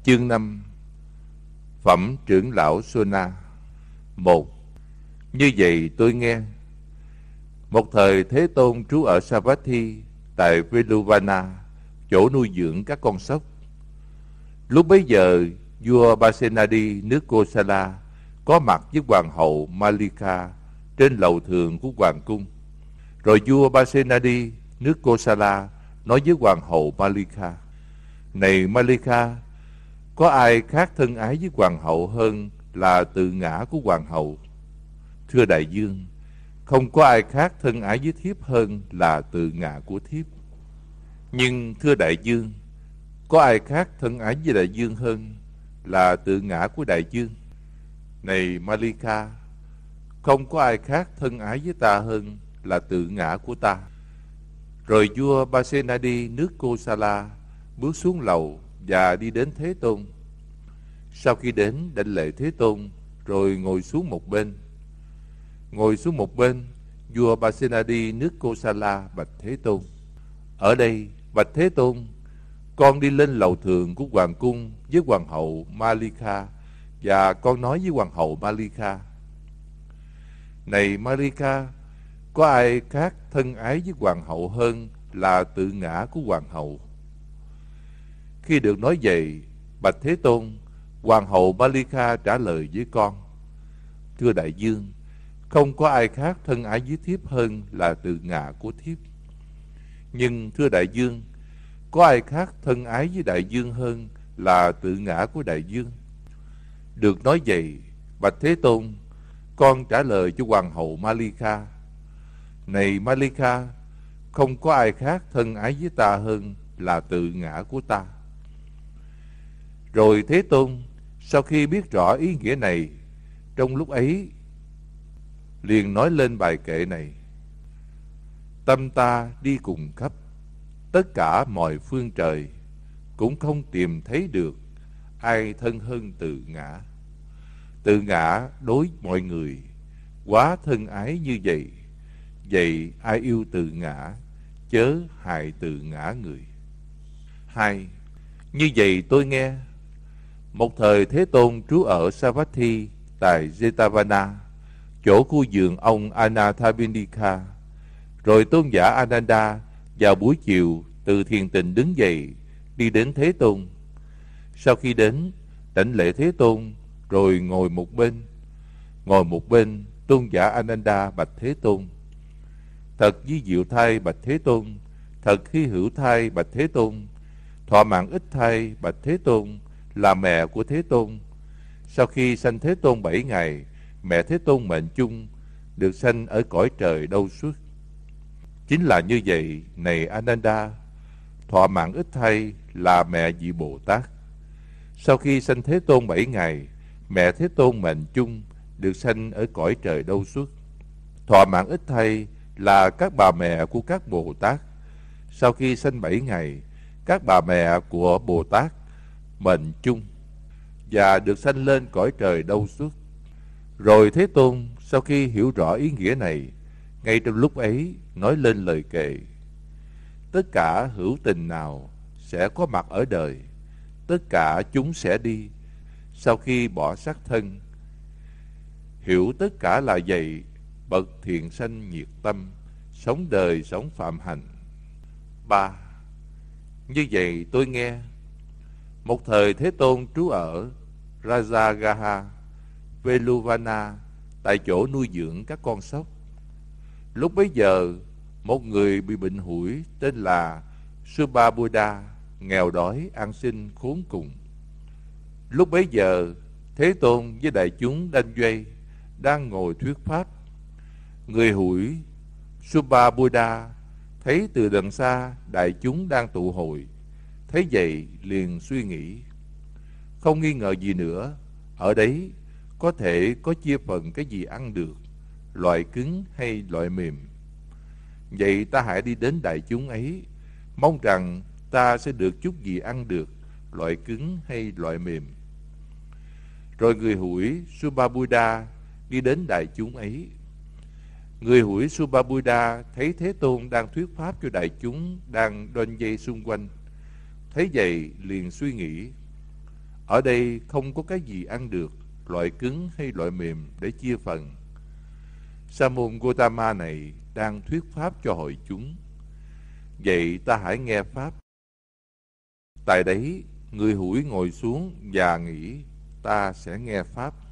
Chương 5. Phẩm trưởng lão Sona. 1. Như vậy tôi nghe. Một thời Thế Tôn trú ở Savatthi tại Veluvana, chỗ nuôi dưỡng các con sóc. Lúc bấy giờ, vua Pasenadi nước Kosala có mặt với hoàng hậu Malika trên lầu thường của hoàng cung. Rồi vua Pasenadi nước Kosala nói với hoàng hậu Malika: Này Malika, có ai khác thân ái với hoàng hậu hơn là tự ngã của hoàng hậu? Thưa đại dương, không có ai khác thân ái với thiếp hơn là tự ngã của thiếp. Nhưng thưa đại dương, có ai khác thân ái với đại dương hơn là tự ngã của đại dương? Này Malika, không có ai khác thân ái với ta hơn là tự ngã của ta. Rồi vua Pasenadi nước Kosala bước xuống lầu và đi đến Thế Tôn. Sau khi đến đảnh lễ Thế Tôn, rồi ngồi xuống một bên. Ngồi xuống một bên, vua Pasenadi nước Kosala bạch Thế Tôn: Ở đây, bạch Thế Tôn, con đi lên lầu thường của hoàng cung với hoàng hậu Malika, và con nói với hoàng hậu Malika: Này Malika, có ai khác thân ái với hoàng hậu hơn là tự ngã của hoàng hậu? Khi được nói vậy, bạch Thế Tôn, hoàng hậu Malika trả lời với con: Thưa đại dương, không có ai khác thân ái với thiếp hơn là tự ngã của thiếp. Nhưng thưa đại dương, có ai khác thân ái với đại dương hơn là tự ngã của đại dương? Được nói vậy, bạch Thế Tôn, con trả lời cho hoàng hậu Malika: Này Malika, không có ai khác thân ái với ta hơn là tự ngã của ta. Rồi Thế Tôn, sau khi biết rõ ý nghĩa này, trong lúc ấy liền nói lên bài kệ này: Tâm ta đi cùng khắp tất cả mọi phương trời, cũng không tìm thấy được ai thân hơn tự ngã. Tự ngã đối mọi người quá thân ái như vậy. Vậy ai yêu tự ngã, chớ hại tự ngã người. 2. Như vậy tôi nghe. Một thời Thế Tôn trú ở Savatthi tại Jetavana, chỗ khu vườn ông Anathapindika. Rồi tôn giả Ananda vào buổi chiều từ thiền tịnh đứng dậy, đi đến Thế Tôn. Sau khi đến, đảnh lễ Thế Tôn, rồi ngồi một bên. Ngồi một bên, tôn giả Ananda bạch Thế Tôn: Thật vi diệu thay bạch Thế Tôn, thật hy hữu thay bạch Thế Tôn, thọ mạng ít thay bạch Thế Tôn, là mẹ của Thế Tôn. Sau khi sanh Thế Tôn 7 ngày, mẹ Thế Tôn mệnh chung, được sanh ở cõi trời đâu suốt. Chính là như vậy, này Ananda, thọ mạng ít thay là mẹ vị Bồ Tát. Sau khi sanh Thế Tôn 7 ngày, mẹ Thế Tôn mệnh chung, được sanh ở cõi trời đâu suốt. Thọ mạng ít thay là các bà mẹ của các Bồ Tát. Sau khi sanh 7 ngày, các bà mẹ của Bồ Tát mệnh chung và được sanh lên cõi trời đâu suốt. Rồi Thế Tôn sau khi hiểu rõ ý nghĩa này, ngay trong lúc ấy nói lên lời kệ: Tất cả hữu tình nào sẽ có mặt ở đời, tất cả chúng sẽ đi sau khi bỏ xác thân. Hiểu tất cả là vậy, bậc thiện sanh nhiệt tâm, sống đời sống phạm hạnh. 3. Như vậy tôi nghe. Một thời Thế Tôn trú ở Rajagaha, Veluvana, tại chỗ nuôi dưỡng các con sóc. Lúc bấy giờ, một người bị bệnh hủi tên là Subhabuddha, nghèo đói, ăn xin khốn cùng. Lúc bấy giờ, Thế Tôn với đại chúng đanh doanh đang ngồi thuyết pháp. Người hủi Subhabuddha thấy từ đằng xa đại chúng đang tụ hội, thấy vậy liền suy nghĩ: Không nghi ngờ gì nữa, ở đấy có thể có chia phần cái gì ăn được, loại cứng hay loại mềm. Vậy ta hãy đi đến đại chúng ấy, mong rằng ta sẽ được chút gì ăn được, loại cứng hay loại mềm. Rồi người hủi Subhabuddha đi đến đại chúng ấy. Người hủi Subhabuddha thấy Thế Tôn đang thuyết pháp cho đại chúng đang đoanh vây xung quanh, thấy vậy liền suy nghĩ: Ở đây không có cái gì ăn được, loại cứng hay loại mềm để chia phần. Sa môn Gotama này đang thuyết pháp cho hội chúng. Vậy ta hãy nghe pháp. Tại đấy, người hủi ngồi xuống và nghĩ ta sẽ nghe pháp.